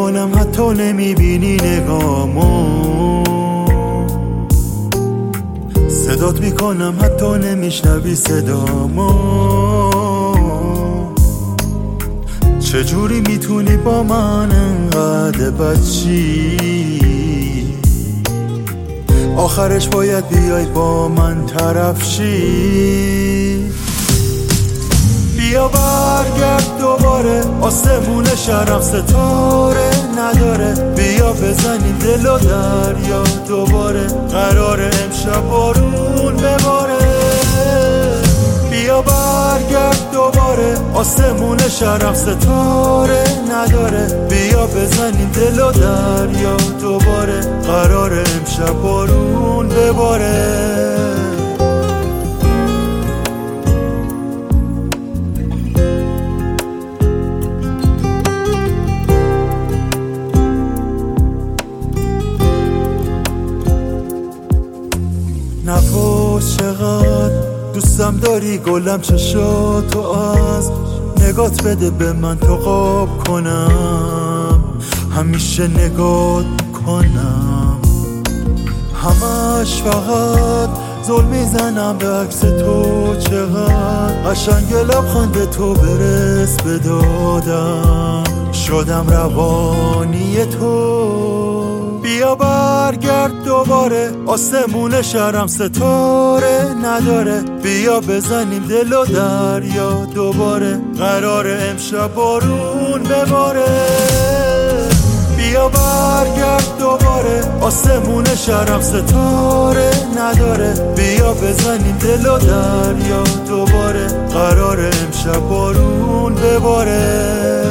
میکنم حتی نمیبینی نگامو، صدات میکنم حتی نمیشنوی صدامو. چجوری میتونی با من انقدر بچی؟ آخرش باید بیای با من طرف شی. بیا برگرد دوباره، آسمون شهرم ستاره نداره. بیا بزنیم دل و دریا دوباره، قرار امشب بارون بباره. بیا برگرد دوباره، آسمون شهرم ستاره نداره. بیا بزنیم دل و دریا دوباره، قرار امشب بارون بباره. نپرس چقدر دوستم داری گلم، چشاتو از نگات بده به من تو خواب کنم. همیشه نگات کنم، همش فقط زل میزنم به عکس تو. چقدر قشنگ لبخند تو برس به دادم، شدم روانی تو. بیا برگرد دوباره، آسمون شهرم ستاره نداره. بیا بزنیم دل و دریا دوباره، قرار امشب بارون بباره. بیا برگرد دوباره، آسمون شهرم ستاره نداره. بیا بزنیم دل و دریا دوباره، قرار امشب بارون بباره.